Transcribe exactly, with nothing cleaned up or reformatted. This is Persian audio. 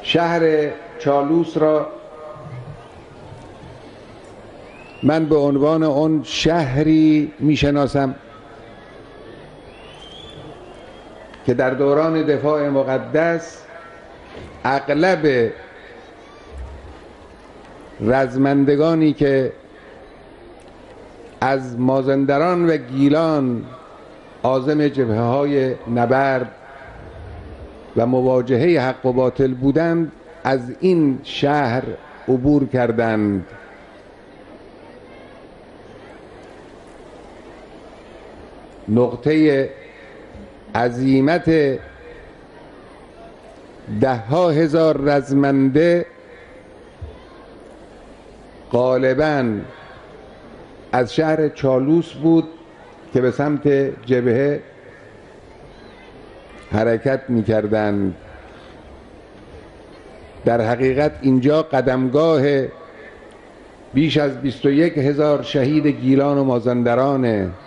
شهر چالوس را من به عنوان اون شهری میشناسم که در دوران دفاع مقدس اغلب رزمندگانی که از مازندران و گیلان عازم جبهه های نبرد و مواجهه حق و باطل بودند از این شهر عبور کردند. نقطه عزیمت ده ها هزار رزمنده غالباً از شهر چالوس بود که به سمت جبهه حرکت می کردند. در حقیقت اینجا قدمگاه بیش از بیست و یک هزار شهید گیلان و مازندرانه